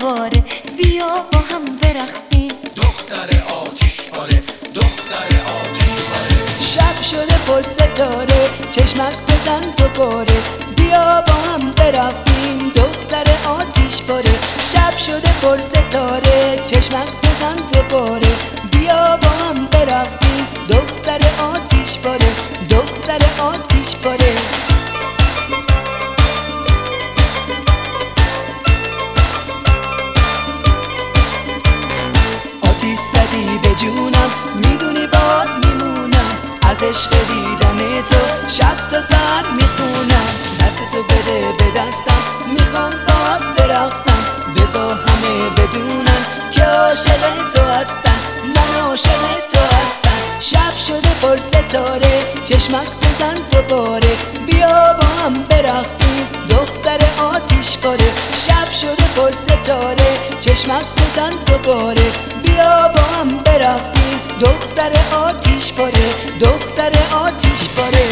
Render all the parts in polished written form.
دوباره، بیا با هم برقصیم. دختر آتیش باره، دختر آتیش باره. شب شده پر ستاره، چشمک بزن دوباره، بیا با هم برقصیم. دختر آتیش باره. شب شده پر ستاره، چشمک بزن دوباره، بیا با هم برقصیم. دختر آتیش باره، دختر آتیش باره. آتیش زدی به جونم، میدونی باد میمونم، از عشق دیدن تو شب تا سر میخونم. دستتو بده به دستم، میخوام باد برقصم، بذار همه بدونن که عاشق تو هستم، من عاشق تو هستم. شب شده پر ستاره، چشمک بزن دوباره، بیا با هم برقصیم. دختر آتیش باره. شب شده پر ستاره، چشمک بزن دوباره، بیا با هم برقصیم. دختر آتیش باره، دختر آتیش باره.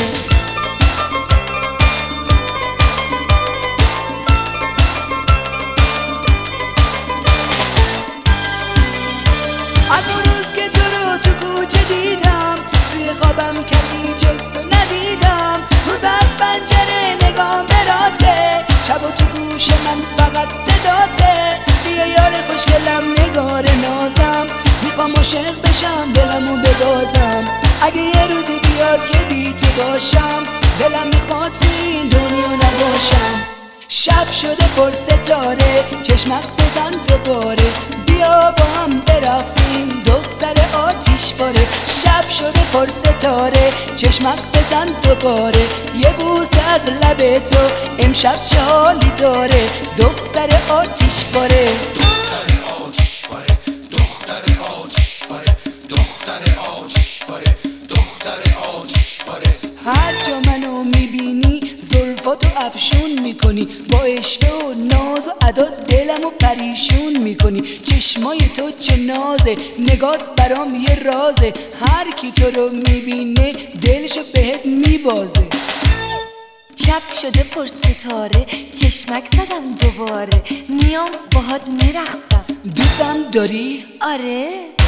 از اون روز که تو رو تو کوچه دیدم، توی خوابم کسی جز تو ندیدم. روز از پنجره نگام براته، شب و تو گوش من فقط صداته. بیا یار خوشگلم، نگار نازم، میخوام عاشق بشم، دلمو ببازم. اگه یه روزی بیاد که بی تو باشم، دلم میخواد تو این دنیا نباشم. شب شده پر ستاره، چشمک بزن دوباره، بیا با هم برقصیم. دختر آتیش باره. شب شده پر ستاره، چشمک بزن دوباره، یه بوسه از لب تو امشب چه حالی داره. دختر آتیش باره. دختر آتیش باره، دختر آتیش باره، دختر آتیش باره، دختر آتیش باره. هر جا منو میبینی زلفاتو افشون میکنی، با عشق و ناز و ادا دلمو پریشون میکنی. چشمای تو چه نازه، نگات برام یه رازه، هر کی تو رو میبینه دلشو بهت میبازه. شب شده پر ستاره، چشمک زدم دوباره، میام باهات میرقصم. دوستم داری؟ آره.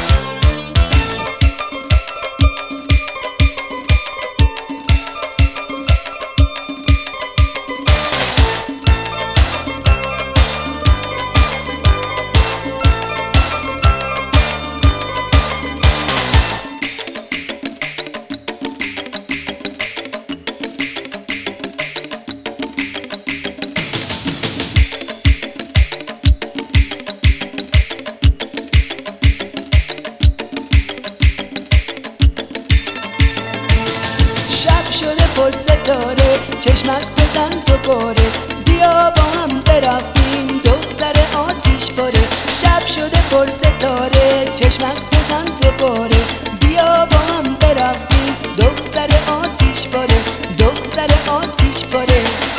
پر ستاره، چشمک بزن دوباره، بیا با هم برقصیم. دختر آتیش باره. شب شده پر ستاره، چشمک بزن دوباره، بیا با هم برقصیم. دختر آتیش باره، دختر آتیش باره.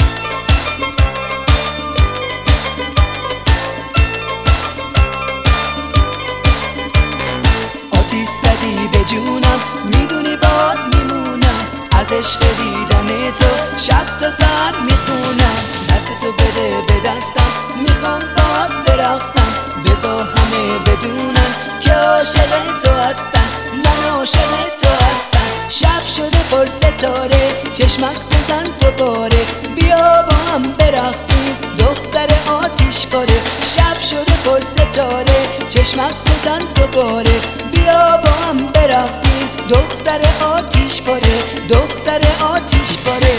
آتیش زدی به جونم، میدونی باد میمونم، از عشق دیدن تو شب تا سر میخونم. دستتو بده به دستم، میخوام باد برقصم، بذار همه بدونن که عاشق تو هستم، من عاشق تو هستم. شب شده پر ستاره، چشمک بزن دوباره، بیا با هم برقصیم. دختر آتیش باره. شب شده پر ستاره، چشمک بزن دوباره، بیا با هم برقصیم. دختر آتیش باره، دختر آتیش باره.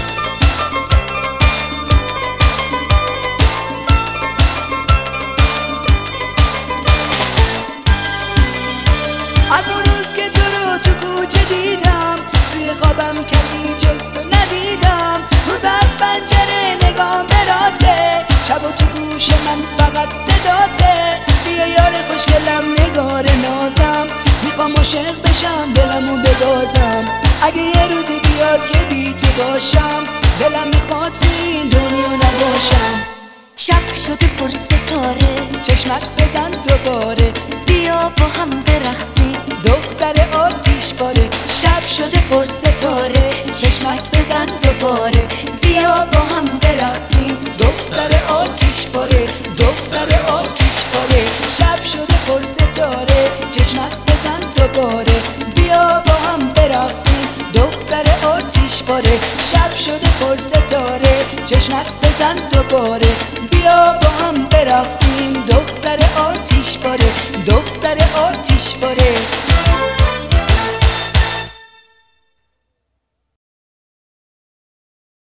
از اون روز که تو رو تو کوچه دیدم، توی خوابم کسی جز تو ندیدم. روز از پنجره نگام براته، شب و تو گوش من فقط صداته. بیا یار خوشگلم، نگار نازم، میخوام عاشق بشم، دلمو ببازم. اگه یه روزی بیاد که بی تو باشم، دلم میخواد تو این دنیا نباشم. شب شده پر ستاره، چشمک بزن دوباره، بیا با هم برقصیم. دختر آتیش باره. شب شده پر ستاره، چشمک بزن دوباره، بیا با هم برقصیم. دختر آتیش باره، دختر آتیش باره، شب شده پر ستاره، چشمک بزن دوباره، بیا با هم برقصیم دختر آتیش باره، دختر آتیش باره.